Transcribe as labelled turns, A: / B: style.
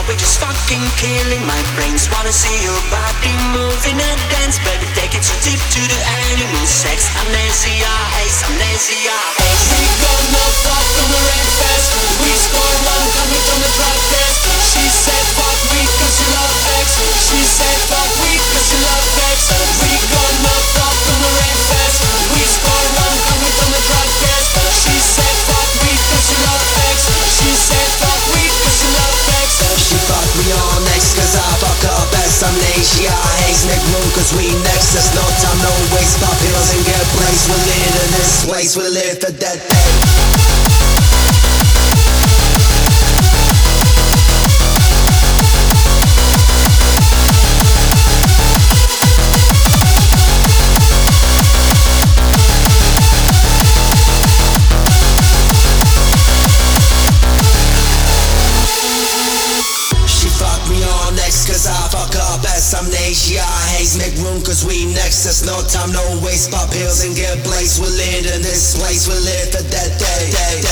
A: we're just fucking killing. My brains wanna see your body moving and dance. Baby, take it so deep to the animal sex. Amnesia, haze, amnesia, haze. We gonna fuck on the red fest. We scored one coming from the drug test. She said fuck we cause you love sex. She said fuck we cause you love sex. We gonna fuck on the red fest. We scored one coming from the drug test. She said fuck we cause you love sex. She said fuck we cause you love sex.
B: She fucked me on next cause I fuck her best. Amnesia, haze, make room cause we next. There's no time, no waste. Pop pills and get placed. We live in this place, we live for that day. Cause I fuck her best. Amnesia, haze, make room cause we next. There's no time, no waste. Pop pills and get blazed. We live in this place, we live for that day.